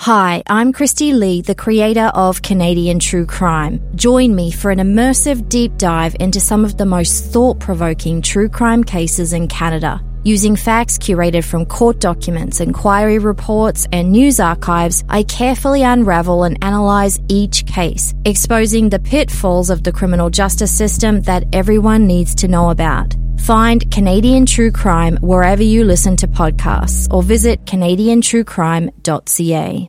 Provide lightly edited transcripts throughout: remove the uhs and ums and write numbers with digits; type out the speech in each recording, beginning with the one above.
Hi, I'm Christy Lee, the creator of Canadian True Crime. Join me for an immersive deep dive into some of the most thought-provoking true crime cases in Canada. Using facts curated from court documents, inquiry reports, and news archives, I carefully unravel and analyze each case, exposing the pitfalls of the criminal justice system that everyone needs to know about. Find Canadian True Crime wherever you listen to podcasts or visit canadiantruecrime.ca.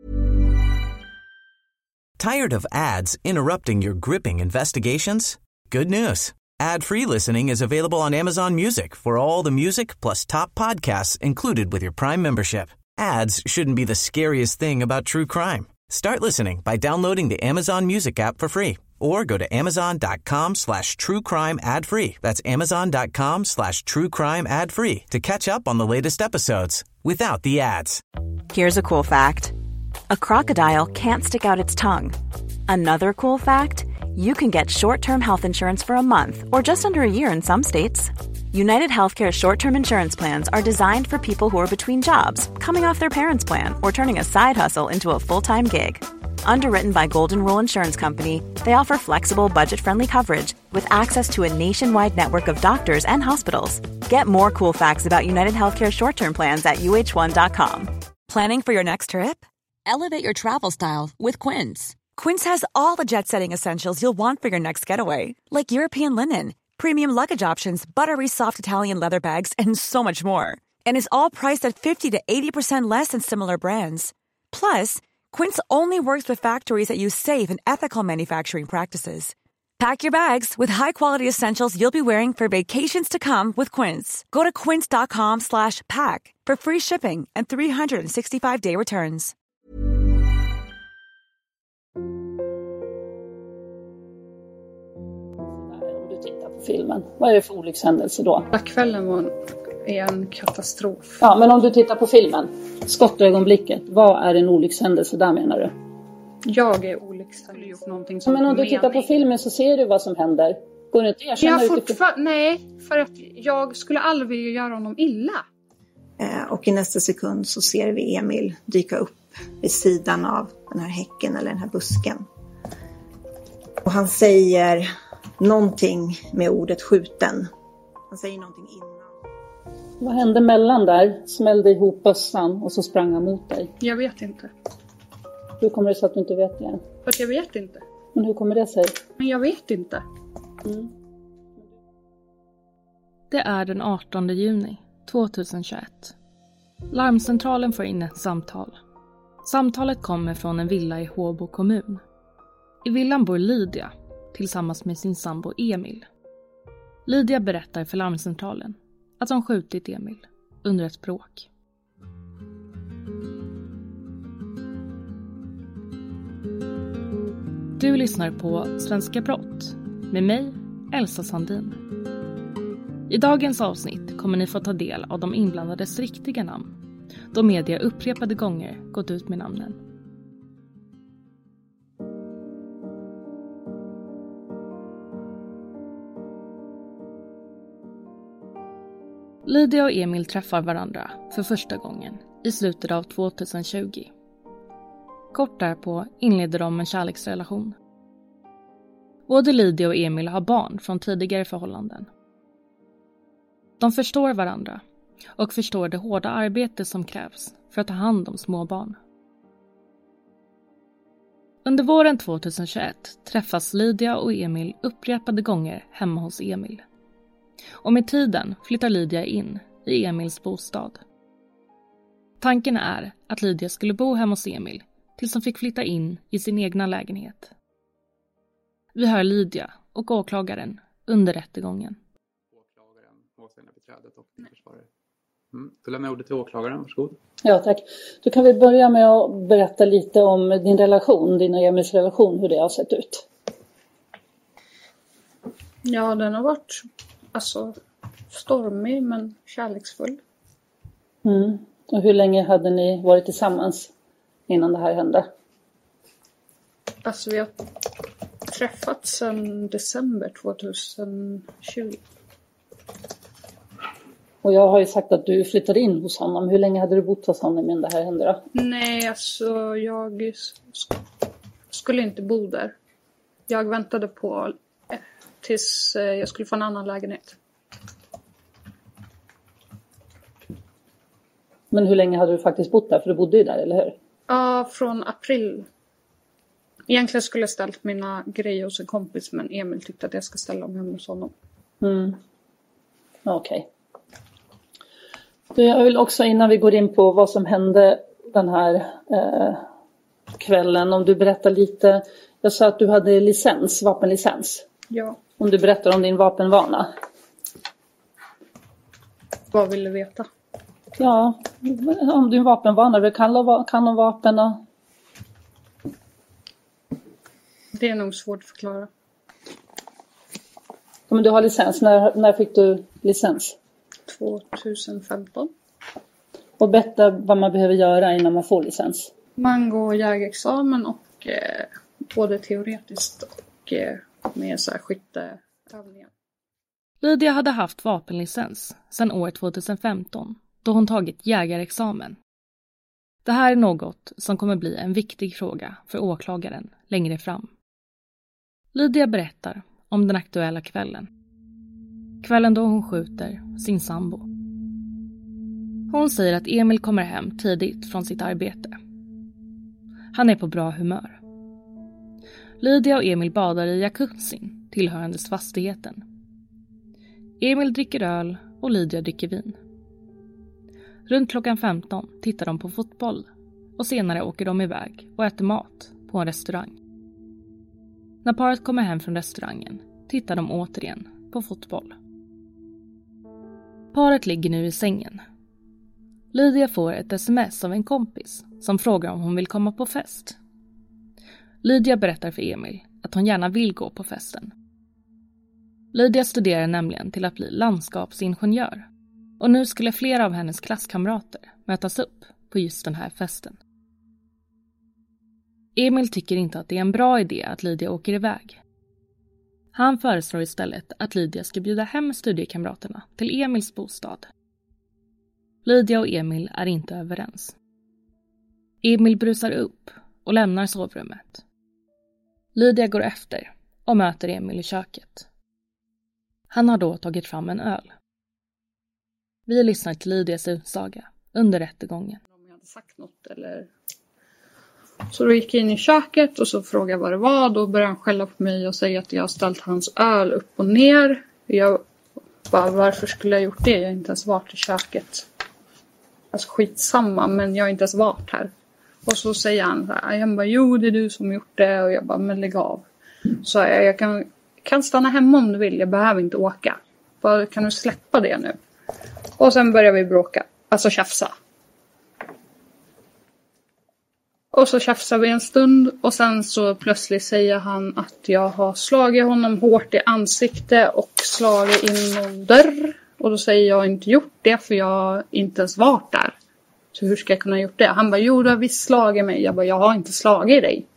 Tired of ads interrupting your gripping investigations? Good news. Ad-free listening is available on Amazon Music for all the music plus top podcasts included with your Prime membership. Ads shouldn't be the scariest thing about true crime. Start listening by downloading the Amazon Music app for free or go to amazon.com/truecrime ad-free. That's amazon.com/truecrime ad-free to catch up on the latest episodes without the ads. Here's a cool fact. A crocodile can't stick out its tongue. Another cool fact, you can get short-term health insurance for a month or just under a year in some states. United Healthcare short-term insurance plans are designed for people who are between jobs, coming off their parents' plan, or turning a side hustle into a full-time gig. Underwritten by Golden Rule Insurance Company, they offer flexible, budget-friendly coverage with access to a nationwide network of doctors and hospitals. Get more cool facts about United Healthcare short-term plans at uh1.com. Planning for your next trip? Elevate your travel style with Quince. Quince has all the jet-setting essentials you'll want for your next getaway, like European linen, premium luggage options, buttery soft Italian leather bags, and so much more. And is all priced at 50 to 80% less than similar brands. Plus, Quince only works with factories that use safe and ethical manufacturing practices. Pack your bags with high-quality essentials you'll be wearing for vacations to come with Quince. Go to quince.com/pack for free shipping and 365-day returns. Titta på filmen. Vad är det för olyckshändelse då? Kvällen är en katastrof. Ja, men om du tittar på filmen, skottögonblicket, vad är en olyckshändelse där menar du? Jag är olyckshändelse. Gjort någonting som men om du tittar på filmen så ser du vad som händer. Går det inte erkänna Nej, för att jag skulle aldrig göra honom illa. Och i nästa sekund så ser vi Emil dyka upp vid sidan av den här häcken eller den här busken. Och han säger någonting med ordet skjuten. Han säger någonting innan. Vad hände mellan där? Smällde ihop bössan och så sprang han mot dig. Jag vet inte. Hur kommer det sig att du inte vet det? För att jag vet inte. Men hur kommer det sig? Men jag vet inte. Det är den 18 juni 2021. Larmcentralen får in ett samtal. Samtalet kommer från en villa i Håbo kommun. I villan bor Lydia tillsammans med sin sambo Emil. Lydia berättar för larmcentralen att hon skjutit Emil under ett bråk. Du lyssnar på Svenska brott med mig, Elsa Sandin. I dagens avsnitt kommer ni få ta del av de inblandades riktiga namn, då media upprepade gånger gått ut med namnen. Lydia och Emil träffar varandra för första gången i slutet av 2020. Kort därpå inleder de en kärleksrelation. Både Lydia och Emil har barn från tidigare förhållanden. De förstår varandra och förstår det hårda arbete som krävs för att ta hand om små barn. Under våren 2021 träffas Lydia och Emil upprepade gånger hemma hos Emil. Och med tiden flyttar Lydia in i Emils bostad. Tanken är att Lydia skulle bo hemma hos Emil tills hon fick flytta in i sin egna lägenhet. Vi hör Lydia och åklagaren under rättegången. Åklagaren, målsägandebiträdet och försvarare. Då lämnar jag ordet till åklagaren, varsågod. Ja, tack. Då kan vi börja med att berätta lite om din relation, din och Emils relation, hur det har sett ut. Ja, den har varit stormig men kärleksfull. Och hur länge hade ni varit tillsammans innan det här hände? Vi har träffats sedan december 2020. Och jag har ju sagt att du flyttade in hos honom. Hur länge hade du bott hos honom innan det här hände då? Nej, alltså jag skulle inte bo där. Jag väntade på tills jag skulle få en annan lägenhet. Men hur länge hade du faktiskt bott där? För du bodde ju där, eller hur? Ja, från april. Egentligen skulle jag ställt mina grejer hos en kompis, men Emil tyckte att jag ska ställa dem hemma hos honom. Okej. Jag vill också, innan vi går in på vad som hände den här kvällen, om du berättar lite. Jag sa att du hade vapenlicens. Ja. Om du berättar om din vapenvana. Vad vill du veta? Ja, om din vapenvana. Du kan om vapen och... Det är nog svårt att förklara. Men du har licens. När fick du licens? 2015. Och berätta vad man behöver göra innan man får licens. Man går jägarexamen och både teoretiskt och med så här skytteövningar. Lydia hade haft vapenlicens sedan år 2015 då hon tagit jägarexamen. Det här är något som kommer bli en viktig fråga för åklagaren längre fram. Lydia berättar om den aktuella kvällen. Kvällen då hon skjuter sin sambo. Hon säger att Emil kommer hem tidigt från sitt arbete. Han är på bra humör. Lydia och Emil badar i jacuzzin tillhörandes fastigheten. Emil dricker öl och Lydia dricker vin. Runt klockan 15 tittar de på fotboll och senare åker de iväg och äter mat på en restaurang. När paret kommer hem från restaurangen tittar de återigen på fotboll. Paret ligger nu i sängen. Lydia får ett sms av en kompis som frågar om hon vill komma på fest. Lydia berättar för Emil att hon gärna vill gå på festen. Lydia studerar nämligen till att bli landskapsingenjör. Och nu skulle flera av hennes klasskamrater mötas upp på just den här festen. Emil tycker inte att det är en bra idé att Lydia åker iväg. Han föreslår istället att Lydia ska bjuda hem studiekamraterna till Emils bostad. Lydia och Emil är inte överens. Emil brusar upp och lämnar sovrummet. Lydia går efter och möter Emil i köket. Han har då tagit fram en öl. Vi lyssnar till Lydias utsaga under rättegången. Om jag hade sagt något eller... Så då gick jag in i köket och så frågade jag vad det var. Då började han skälla på mig och säga att jag har ställt hans öl upp och ner. Jag bara, varför skulle jag gjort det? Jag har inte ens varit i köket. Alltså skitsamma, men jag har inte ens varit här. Och så säger han så här, jag bara, jo det är du som gjort det. Och jag bara, men lägg av. Så jag kan stanna hemma om du vill, jag behöver inte åka. Bara, kan du släppa det nu? Och sen börjar vi bråka, alltså tjafsa. Och så tjafsar vi en stund och sen så plötsligt säger han att jag har slagit honom hårt i ansikte och slagit in någon dörr. Och då säger jag inte gjort det för jag inte ens varit där. Så hur ska jag kunna gjort det? Han bara, jo du har visst slagit mig. Jag bara, jag har inte slagit dig.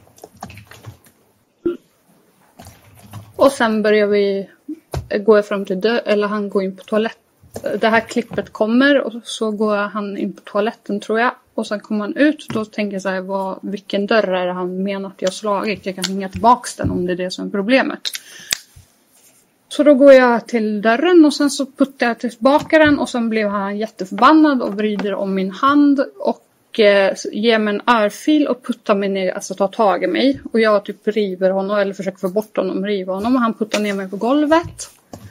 Och sen börjar vi gå fram till eller han går in på toaletten. Det här klippet kommer och så går han in på toaletten tror jag. Och sen kommer han ut. Då tänker jag så här, vilken dörr är det han menar att jag har slagit? Jag kan hänga tillbaka den om det är det som är problemet. Så då går jag till dörren och sen så puttar jag tillbaka den. Och sen blev han jätteförbannad och vrider om min hand. Och ger mig en örfil och puttar mig ner, alltså tar tag i mig. Och jag typ river honom eller försöker få bort honom, riva honom. Och han puttar ner mig på golvet.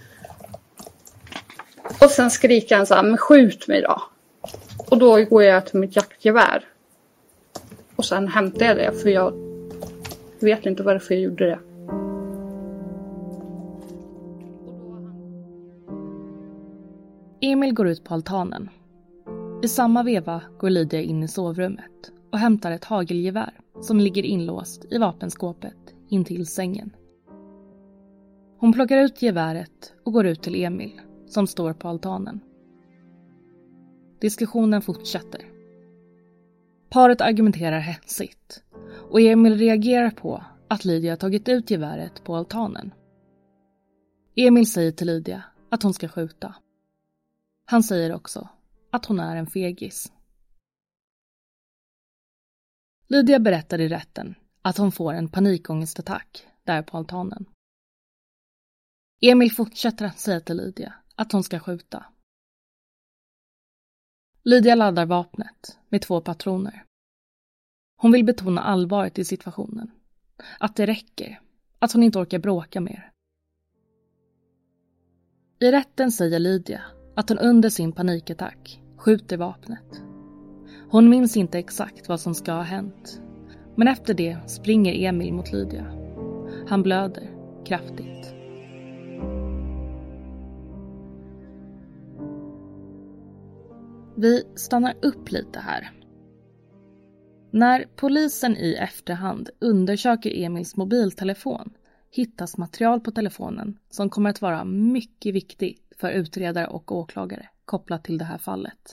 Och sen skriker han så här, men skjut mig då. Och då går jag till mitt jaktgevär. Och sen hämtar jag det för jag vet inte varför jag gjorde det. Emil går ut på altanen. I samma veva går Lydia in i sovrummet och hämtar ett hagelgevär som ligger inlåst i vapenskåpet intill sängen. Hon plockar ut geväret och går ut till Emil som står på altanen. Diskussionen fortsätter. Paret argumenterar hetsigt och Emil reagerar på att Lydia tagit ut geväret på altanen. Emil säger till Lydia att hon ska skjuta. Han säger också att hon är en fegis. Lydia berättar i rätten att hon får en panikångestattack där på altanen. Emil fortsätter att säga till Lydia att hon ska skjuta. Lydia laddar vapnet med 2 patroner. Hon vill betona allvaret i situationen. Att det räcker. Att hon inte orkar bråka mer. I rätten säger Lydia att hon under sin panikattack skjuter vapnet. Hon minns inte exakt vad som ska ha hänt. Men efter det springer Emil mot Lydia. Han blöder kraftigt. Vi stannar upp lite här. När polisen i efterhand undersöker Emils mobiltelefon hittas material på telefonen som kommer att vara mycket viktigt för utredare och åklagare kopplat till det här fallet.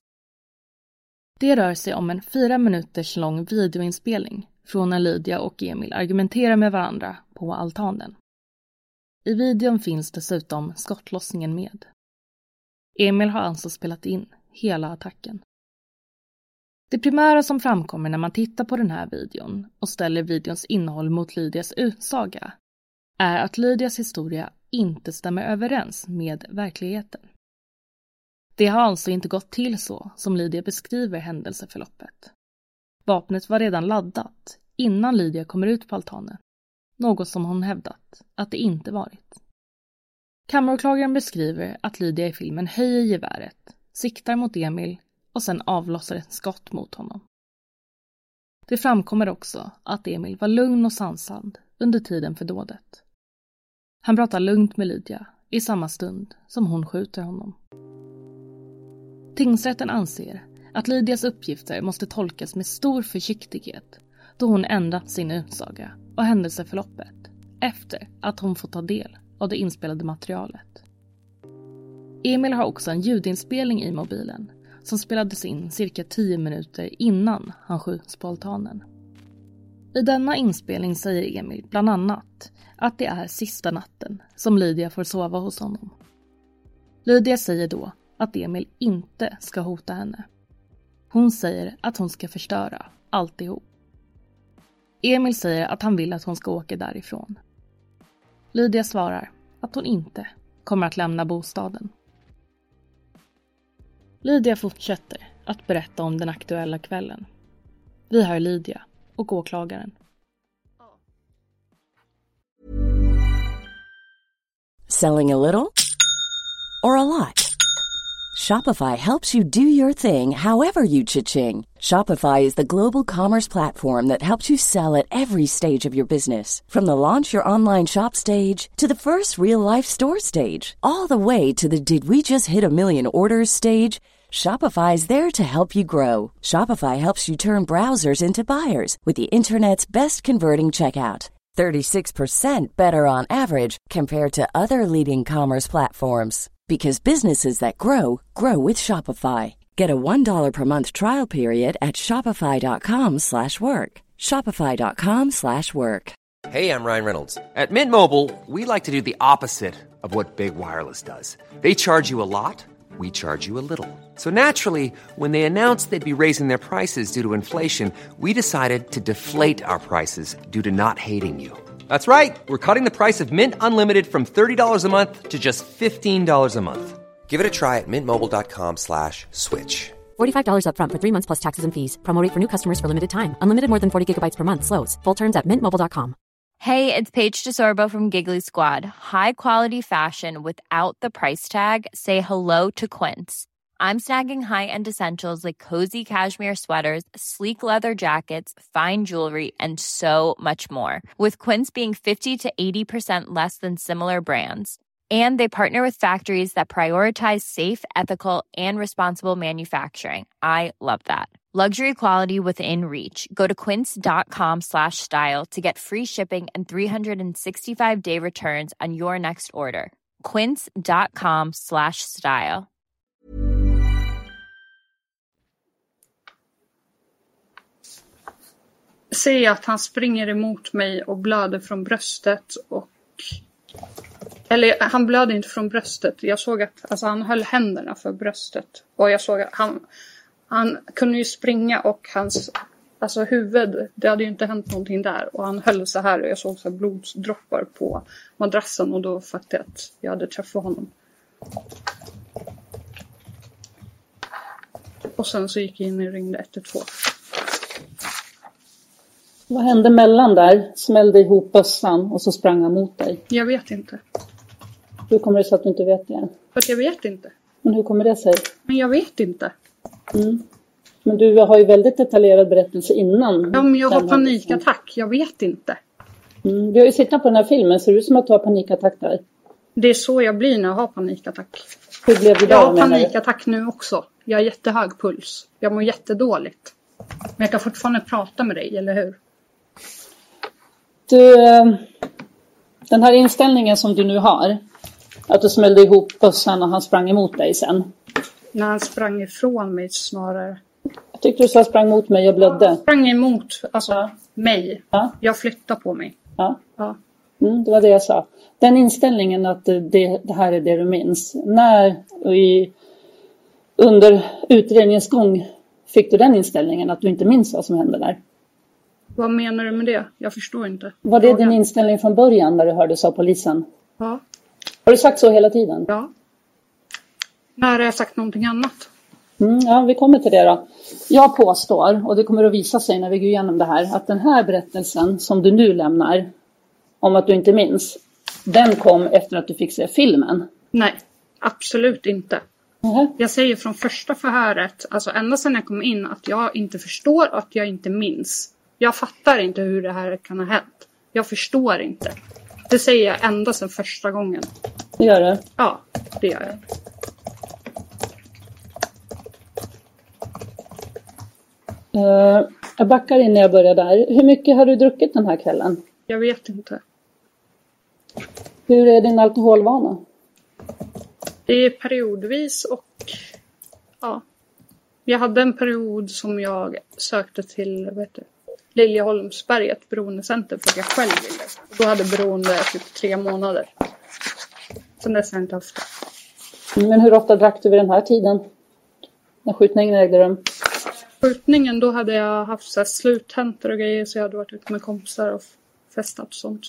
Det rör sig om en 4 minuters lång videoinspelning från när Lydia och Emil argumenterar med varandra på altanen. I videon finns dessutom skottlossningen med. Emil har alltså spelat in hela attacken. Det primära som framkommer när man tittar på den här videon och ställer videons innehåll mot Lydias utsaga är att Lydias historia inte stämmer överens med verkligheten. Det har alltså inte gått till så som Lydia beskriver händelseförloppet. Vapnet var redan laddat innan Lydia kommer ut på altanen, något som hon hävdat att det inte varit. Kammaråklagaren beskriver att Lydia i filmen höjer geväret, siktar mot Emil och sen avlossar ett skott mot honom. Det framkommer också att Emil var lugn och sansad under tiden för dådet. Han pratar lugnt med Lydia i samma stund som hon skjuter honom. Tingsrätten anser att Lydias uppgifter måste tolkas med stor försiktighet då hon ändrat sin utsaga och händelseförloppet efter att hon fått ta del av det inspelade materialet. Emil har också en ljudinspelning i mobilen som spelades in cirka 10 minuter innan han skjuts på altanen. I denna inspelning säger Emil bland annat att det är sista natten som Lydia får sova hos honom. Lydia säger då att Emil inte ska hota henne. Hon säger att hon ska förstöra alltihop. Emil säger att han vill att hon ska åka därifrån. Lydia svarar att hon inte kommer att lämna bostaden. Lydia fortsätter att berätta om den aktuella kvällen. Vi hör Lydia och åklagaren. Selling a little or a lot? Shopify helps you do your thing however you cha-ching. Shopify is the global commerce platform that helps you sell at every stage of your business. From the launch your online shop stage to the first real-life store stage, all the way to the did we just hit a million orders stage. Shopify is there to help you grow. Shopify helps you turn browsers into buyers with the internet's best converting checkout. 36% better on average compared to other leading commerce platforms. Because businesses that grow, grow with Shopify. Get a $1 per month trial period at shopify.com/work. Shopify.com/work. Hey, I'm Ryan Reynolds. At Mint Mobile, we like to do the opposite of what Big Wireless does. They charge you a lot. We charge you a little. So naturally, when they announced they'd be raising their prices due to inflation, we decided to deflate our prices due to not hating you. That's right. We're cutting the price of Mint Unlimited from $30 a month to just $15 a month. Give it a try at mintmobile.com/switch. $45 up front for 3 months plus taxes and fees. Promo rate for new customers for limited time. Unlimited more than 40 gigabytes per month slows. Full terms at mintmobile.com. Hey, it's Paige DeSorbo from Giggly Squad. High quality fashion without the price tag. Say hello to Quince. I'm snagging high-end essentials like cozy cashmere sweaters, sleek leather jackets, fine jewelry, and so much more. With Quince being 50 to 80% less than similar brands. And they partner with factories that prioritize safe, ethical, and responsible manufacturing. I love that. Luxury quality within reach. Go to quince.com/style to get free shipping and 365-day returns on your next order. Quince.com/style. Ser att han springer emot mig och blöder från bröstet och Eller han blödde inte från bröstet. Jag såg att han höll händerna för bröstet. Och jag såg att han kunde ju springa och hans huvud, det hade ju inte hänt någonting där. Och han höll så här och jag såg så här blodsdroppar på madrassen. Och då fattade jag att jag hade träffat honom. Och sen så gick jag in och ringde 112. Vad hände mellan där? Smällde ihop bössan och så sprang han mot dig? Jag vet inte. Hur kommer det sig att du inte vet det? För att jag vet inte. Men hur kommer det sig? Men jag vet inte. Men du har ju väldigt detaljerad berättelse innan. Ja, men jag har panikattack. Jag vet inte. Vi har ju sittat på den här filmen. Ser det ut som att du har panikattack där? Det är så jag blir när jag har panikattack. Hur blev det då? Jag har panikattack nu också. Jag har jättehög puls. Jag mår jättedåligt. Men jag kan fortfarande prata med dig, eller hur? Du, den här inställningen som du nu har. Att du smällde ihop bössan och han sprang emot dig sen. När han sprang ifrån mig snarare. Jag tyckte du sa sprang mot mig och blödde. Han sprang emot mig. Ja. Jag flyttade på mig. Ja. Det var det jag sa. Den inställningen att det här är det du minns. När under utredningens gång fick du den inställningen att du inte minns vad som hände där? Vad menar du med det? Jag förstår inte. Var det din inställning från början när du hördes av polisen? Ja. Har du sagt så hela tiden? Ja. När har jag sagt någonting annat? Ja, vi kommer till det då. Jag påstår, och det kommer att visa sig när vi går igenom det här, att den här berättelsen som du nu lämnar om att du inte minns, den kom efter att du fick se filmen. Nej, absolut inte. Jag säger från första förhöret, alltså ända sedan jag kom in, att jag inte förstår och att jag inte minns. Jag fattar inte hur det här kan ha hänt. Jag förstår inte. Det säger jag ända sedan första gången. Det gör det? Ja, det gör jag. Jag backar in när jag börjar där. Hur mycket har du druckit den här kvällen? Jag vet inte. Hur är din alkoholvana? Det är periodvis och ja. Jag hade en period som jag sökte till Liljeholmsberget beroendecenter för att jag själv ville. Då hade beroende typ 3 månader. Sen dess har jag inte haft det. Men hur ofta drack du vid den här tiden? När skjutningen ägde rum? Skjutningen, då hade jag haft så här sluthämter och grejer, så jag hade varit ute med kompisar och festat och sånt.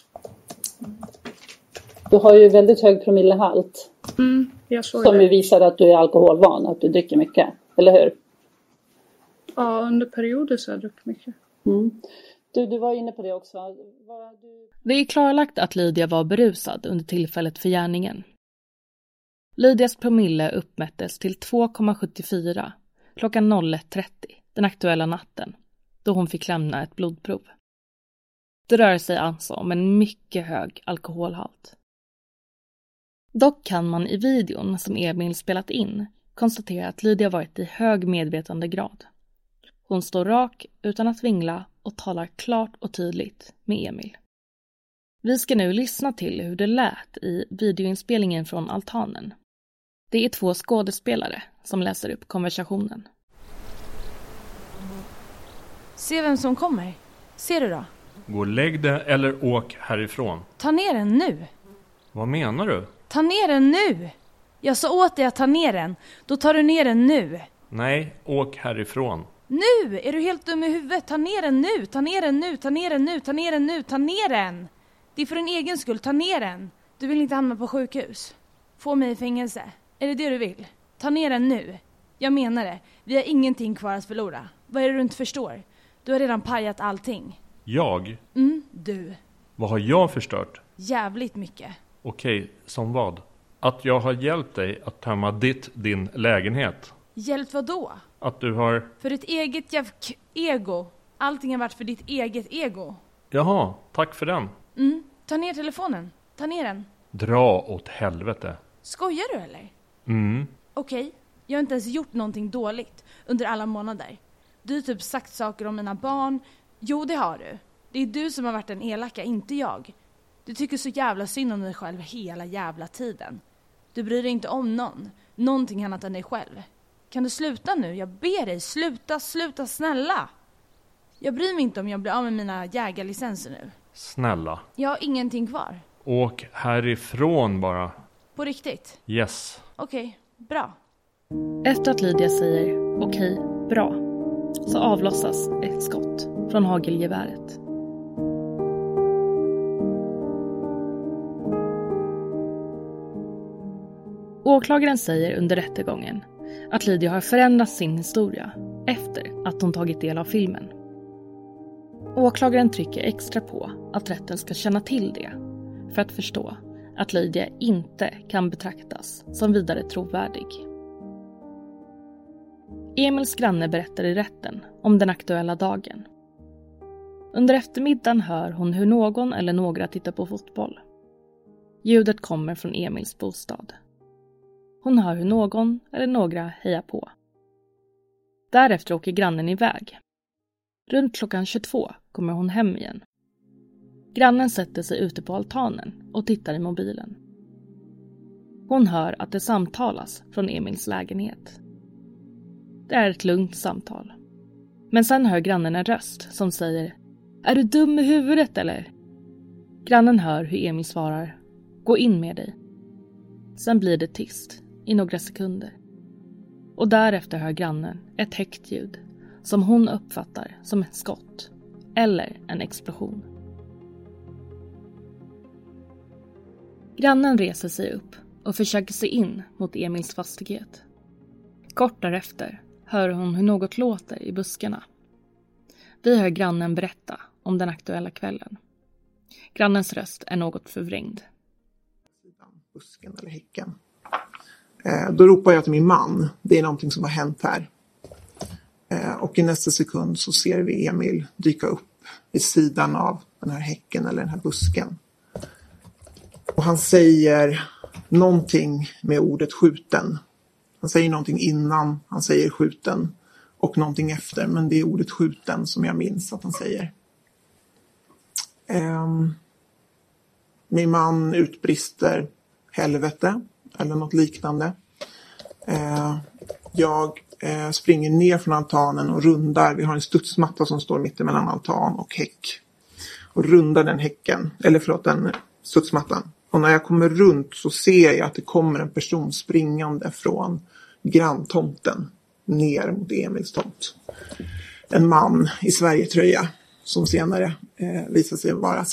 Du har ju väldigt hög promillehalt. Jag såg som det. ju visar att du är alkoholvan, att du dricker mycket. Eller hur? Ja, under perioder så har jag druckit mycket. Du var inne på det också. Det är klarlagt att Lydia var berusad under tillfället för gärningen. Lydias promille uppmättes till 2,74 klockan 01.30 den aktuella natten, då hon fick lämna ett blodprov. Det rör sig alltså om en mycket hög alkoholhalt. Dock kan man i videon som Emil spelat in konstatera att Lydia varit i hög medvetandegrad. Hon står rak utan att vingla och talar klart och tydligt med Emil. Vi ska nu lyssna till hur det lät i videoinspelningen från altanen. Det är 2 skådespelare som läser upp konversationen. Se vem som kommer. Ser du då? Gå och lägg det eller åk härifrån. Ta ner den nu. Vad menar du? Ta ner den nu. Jag sa åt dig att ta ner den. Då tar du ner den nu. Nej, åk härifrån. Nu! Är du helt dum i huvudet? Ta ner den nu. Ta ner den nu. Ta ner den nu. Ta ner den nu. Ta ner den. Det är för din egen skull. Ta ner den. Du vill inte hamna på sjukhus. Få mig i fängelse. Är det det du vill? Ta ner den nu. Jag menar det. Vi har ingenting kvar att förlora. Vad är det du inte förstår? Du har redan pajat allting. Jag? Du. Vad har jag förstört? Jävligt mycket. Okej, som vad? Att jag har hjälpt dig att tömma din lägenhet. Hjälpt vad då? Att du har... För ditt eget ego. Allting har varit för ditt eget ego. Jaha, tack för den. Ta ner telefonen. Ta ner den. Dra åt helvete. Skojar du eller? Okej. Jag har inte ens gjort någonting dåligt under alla månader. Du har typ sagt saker om mina barn. Jo, det har du. Det är du som har varit den elaka, inte jag. Du tycker så jävla synd om dig själv hela jävla tiden. Du bryr dig inte om någonting annat än dig själv. Kan du sluta nu? Jag ber dig, sluta snälla. Jag bryr mig inte om jag blir av med mina jägarlicenser nu. Snälla. Jag har ingenting kvar. Åk härifrån bara. På riktigt? Yes. Okej, bra. Efter att Lydia säger okej, bra, så avlossas ett skott från hagelgeväret. Åklagaren säger under rättegången att Lydia har förändrat sin historia efter att hon tagit del av filmen. Åklagaren trycker extra på att rätten ska känna till det för att förstå att Lydia inte kan betraktas som vidare trovärdig. Emils granne berättar i rätten om den aktuella dagen. Under eftermiddagen hör hon hur någon eller några tittar på fotboll. Ljudet kommer från Emils bostad. Hon hör hur någon eller några hejar på. Därefter åker grannen iväg. Runt klockan 22 kommer hon hem igen. Grannen sätter sig ute på altanen och tittar i mobilen. Hon hör att det samtalas från Emils lägenhet. Det är ett lugnt samtal. Men sen hör grannen en röst som säger: "Är du dum i huvudet eller?" Grannen hör hur Emil svarar: "Gå in med dig." Sen blir det tyst i några sekunder. Och därefter hör grannen ett högt ljud som hon uppfattar som ett skott eller en explosion. Grannen reser sig upp och försöker se in mot Emils fastighet. Kort därefter hör hon hur något låter i buskarna. Vi hör grannen berätta om den aktuella kvällen. Grannens röst är något förvrängd. Busken eller häcken. Då ropar jag till min man. Det är någonting som har hänt här. Och i nästa sekund så ser vi Emil dyka upp vid sidan av den här häcken eller den här busken. Och han säger någonting med ordet skjuten. Han säger någonting innan han säger skjuten och någonting efter. Men det är ordet skjuten som jag minns att han säger. Min man utbrister helvete eller något liknande. Jag springer ner från altanen och rundar. Vi har en studsmatta som står mitt emellan altan och häck. Och rundar den den studsmattan. Och när jag kommer runt så ser jag att det kommer en person springande från granntomten ner mot Emils tomt. En man i Sverigetröja som senare visar sig vara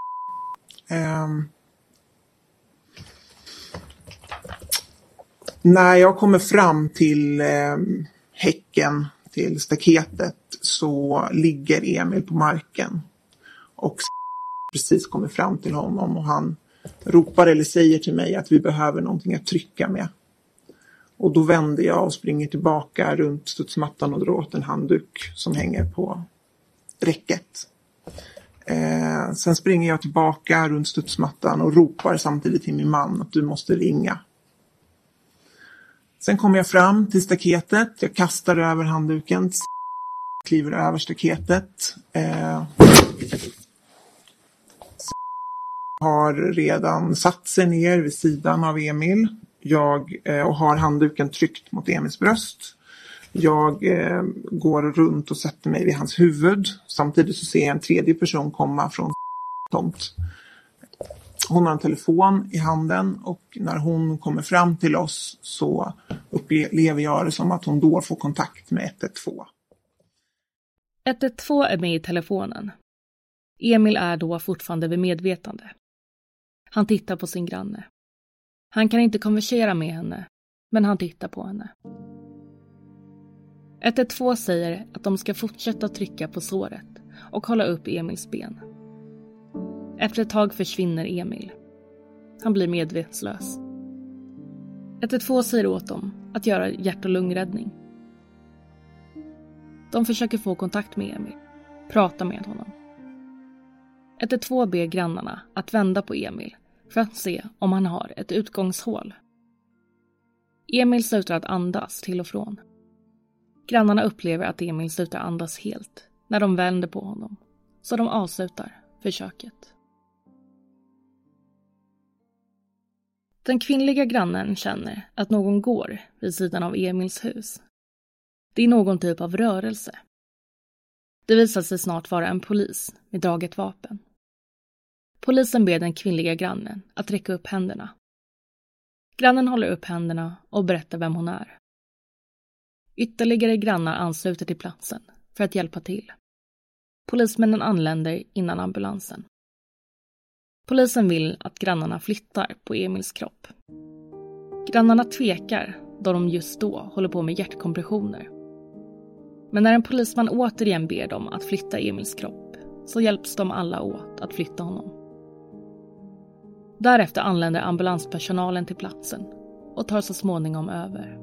när jag kommer fram till häcken, till staketet, så ligger Emil på marken. Och precis kommer fram till honom och han ropar eller säger till mig att vi behöver någonting att trycka med. Och då vänder jag och springer tillbaka runt studsmattan och drar åt en handduk som hänger på räcket. Sen springer jag tillbaka runt studsmattan och ropar samtidigt till min man att du måste ringa. Sen kommer jag fram till staketet. Jag kastar över handduken. Kliver över staketet. Har redan satt sig ner vid sidan av Emil. Och har handduken tryckt mot Emils bröst. Jag går runt och sätter mig vid hans huvud. Samtidigt så ser jag en tredje person komma från tomt. Hon har en telefon i handen och när hon kommer fram till oss så upplever jag det som att hon då får kontakt med 112. 112 är med i telefonen. Emil är då fortfarande vid medvetande. Han tittar på sin granne. Han kan inte konversera med henne, men han tittar på henne. 112 säger att de ska fortsätta trycka på såret och hålla upp Emils ben. Efter ett tag försvinner Emil. Han blir medvetslös. 112 säger åt dem att göra hjärt- och lungräddning. De försöker få kontakt med Emil. Prata med honom. 112 ber grannarna att vända på Emil för att se om han har ett utgångshål. Emil slutar att andas till och från. Grannarna upplever att Emil slutar andas helt när de vänder på honom, så de avslutar försöket. Den kvinnliga grannen känner att någon går vid sidan av Emils hus. Det är någon typ av rörelse. Det visar sig snart vara en polis med draget vapen. Polisen ber den kvinnliga grannen att räcka upp händerna. Grannen håller upp händerna och berättar vem hon är. Ytterligare grannar ansluter till platsen för att hjälpa till. Polismännen anländer innan ambulansen. Polisen vill att grannarna flyttar på Emils kropp. Grannarna tvekar då de just då håller på med hjärtkompressioner. Men när en polisman återigen ber dem att flytta Emils kropp så hjälps de alla åt att flytta honom. Därefter anländer ambulanspersonalen till platsen och tar så småningom över.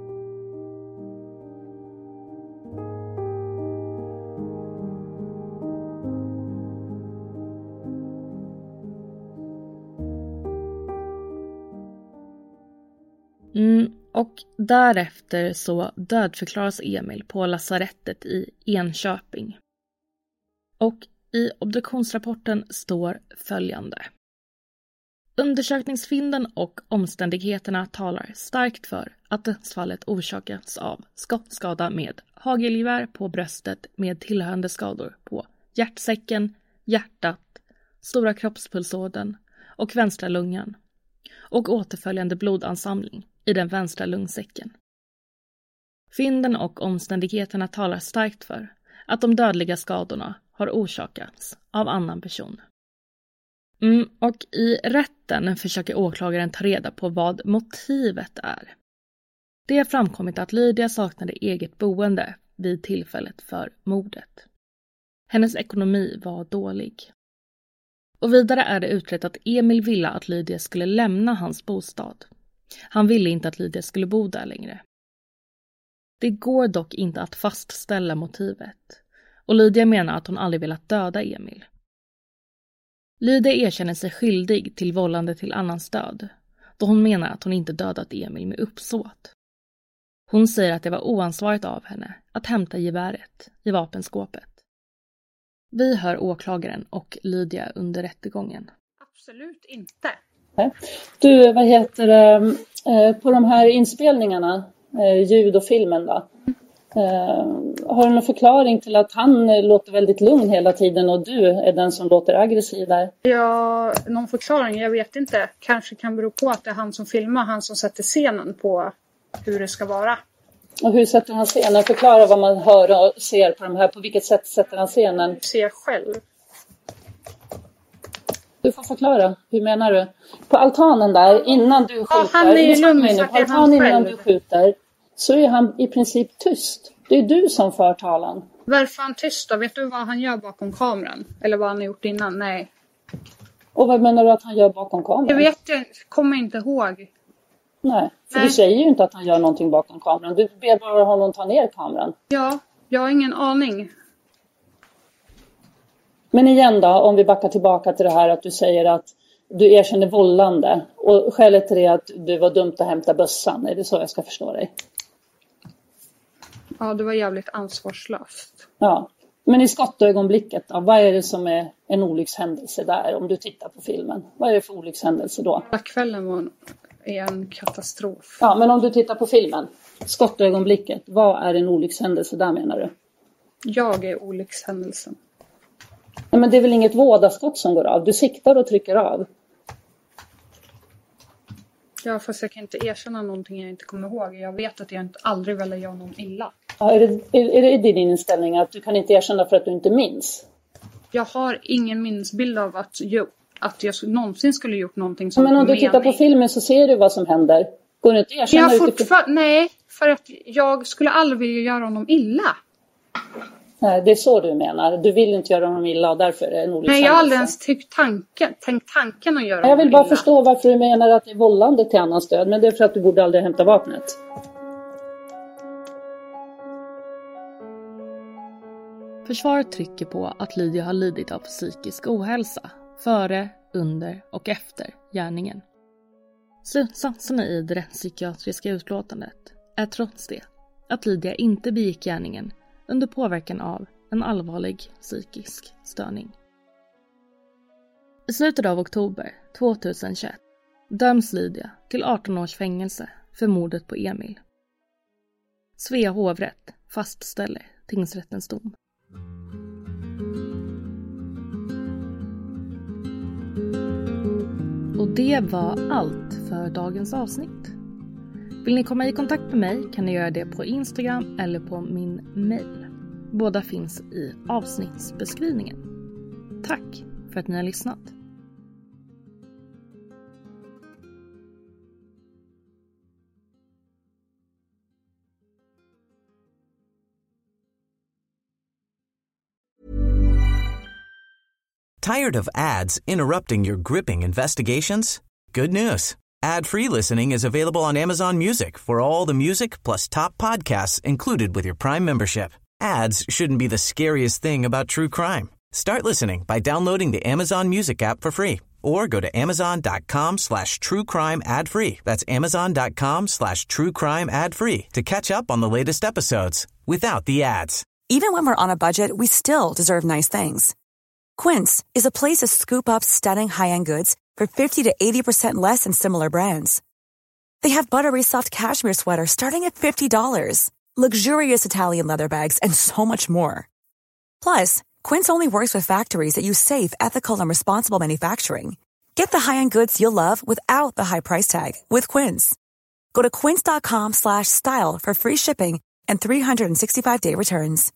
Och därefter så dödförklaras Emil på lasarettet i Enköping. Och i obduktionsrapporten står följande. Undersökningsfynden och omständigheterna talar starkt för att dödsfallet orsakats av skottskada med hagelgevär på bröstet med tillhörande skador på hjärtsäcken, hjärtat, stora kroppspulsådern och vänstra lungan och återföljande blodansamling i den vänstra lungsäcken. Fynden och omständigheterna talar starkt för att de dödliga skadorna har orsakats av annan person. Och i rätten försöker åklagaren ta reda på vad motivet är. Det har framkommit att Lydia saknade eget boende vid tillfället för mordet. Hennes ekonomi var dålig. Och vidare är det utrett att Emil ville att Lydia skulle lämna hans bostad. Han ville inte att Lydia skulle bo där längre. Det går dock inte att fastställa motivet. Och Lydia menar att hon aldrig velat döda Emil. Lydia erkänner sig skyldig till vållande till annans död, då hon menar att hon inte dödat Emil med uppsåt. Hon säger att det var oansvarigt av henne att hämta geväret i vapenskåpet. Vi hör åklagaren och Lydia under rättegången. Absolut inte. Du, vad heter det, på de här inspelningarna, ljud och filmen då? Har du någon förklaring till att han låter väldigt lugn hela tiden och du är den som låter aggressiv där? Ja, någon förklaring, jag vet inte. Kanske kan bero på att det är han som filmar, han som sätter scenen på hur det ska vara. Och hur sätter han scenen? Förklara vad man hör och ser på de här. På vilket sätt sätter han scenen? Ser själv. Du får förklara. Hur menar du? På altanen där, innan du skjuter. Ja, han är ju lugn så att det är han själv. Innan du skjuter så är han i princip tyst. Det är du som för talan. Varför är han tyst då? Vet du vad han gör bakom kameran? Eller vad han har gjort innan? Nej. Och vad menar du att han gör bakom kameran? Jag vet, jag kommer inte ihåg. Nej, för du säger ju inte att han gör någonting bakom kameran. Du ber bara honom ta ner kameran. Ja, jag har ingen aning. Men igen då, om vi backar tillbaka till det här att du säger att du erkänner vållande. Och skälet till det är att du var dumt att hämta bössan. Är det så jag ska förstå dig? Ja, det var jävligt ansvarslöst. Ja, men i skottögonblicket då, vad är det som är en olyckshändelse där om du tittar på filmen? Vad är det för olyckshändelse då? Hela kvällen var en katastrof. Ja, men om du tittar på filmen, skottögonblicket, vad är en olyckshändelse där menar du? Jag är olyckshändelsen. Nej, men det är väl inget vådaskott som går av? Du siktar och trycker av. Ja, fast jag kan inte erkänna någonting jag inte kommer ihåg. Jag vet att jag inte aldrig ville göra någon illa. Ja, är det din inställning att du kan inte erkänna för att du inte minns? Jag har ingen minnesbild av att jag någonsin skulle gjort någonting som... Men om du tittar på filmen så ser du vad som händer. Går det inte att erkänna Nej, för att jag skulle aldrig vilja göra honom illa. Nej, det är så du menar. Du vill inte göra honom illa och därför är det en olyckshändelse. Nej, jag har aldrig ens tänkt tanken att göra honom illa. Jag vill bara förstå varför du menar att det är vållande till annans död. Men det är för att du borde aldrig hämta vapnet. Försvaret trycker på att Lydia har lidit av psykisk ohälsa före, under och efter gärningen. Slutsatserna i det rättspsykiatriska utlåtandet är trots det att Lydia inte begick gärningen under påverkan av en allvarlig psykisk störning. I slutet av oktober 2021 döms Lydia till 18 års fängelse för mordet på Emil. Svea hovrätt fastställer tingsrättens dom. Och det var allt för dagens avsnitt. Vill ni komma i kontakt med mig kan ni göra det på Instagram eller på min mail. Båda finns i avsnittsbeskrivningen. Tack för att ni har lyssnat. Tired of ads interrupting your gripping investigations? Good news. Ad-free listening is available on Amazon Music for all the music plus top podcasts included with your Prime membership. Ads shouldn't be the scariest thing about true crime. Start listening by downloading the Amazon Music app for free or go to amazon.com/truecrime ad-free. That's amazon.com/truecrime ad-free to catch up on the latest episodes without the ads. Even when we're on a budget, we still deserve nice things. Quince is a place to scoop up stunning high-end goods for 50 to 80% less than similar brands. They have buttery soft cashmere sweaters starting at $50, luxurious Italian leather bags, and so much more. Plus, Quince only works with factories that use safe, ethical, and responsible manufacturing. Get the high-end goods you'll love without the high price tag with Quince. Go to quince.com/style for free shipping and 365-day returns.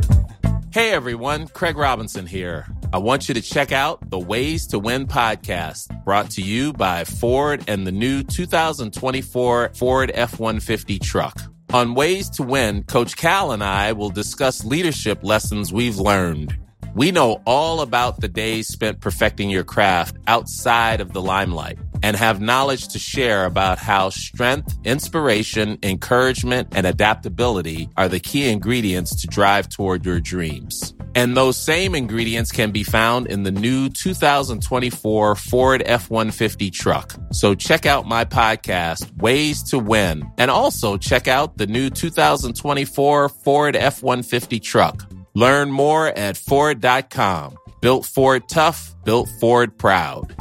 Hey everyone, Craig Robinson here. I want you to check out the Ways to Win podcast, brought to you by Ford and the new 2024 Ford F-150 truck. On Ways to Win, Coach Cal and I will discuss leadership lessons we've learned. We know all about the days spent perfecting your craft outside of the limelight and have knowledge to share about how strength, inspiration, encouragement, and adaptability are the key ingredients to drive toward your dreams. And those same ingredients can be found in the new 2024 Ford F-150 truck. So check out my podcast, Ways to Win, and also check out the new 2024 Ford F-150 truck. Learn more at Ford.com. Built Ford tough, built Ford proud.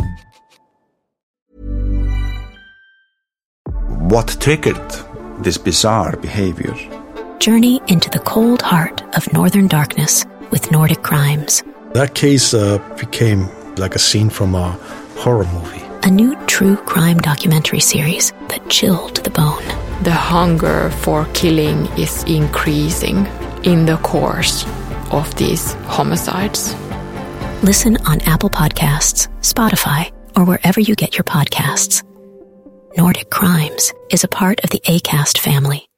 What triggered this bizarre behavior? Journey into the cold heart of Northern Darkness with Nordic Crimes. That case became like a scene from a horror movie. A new true crime documentary series that chilled to the bone. The hunger for killing is increasing in the course of these homicides. Listen on Apple Podcasts, Spotify, or wherever you get your podcasts. Nordic Crimes is a part of the Acast family.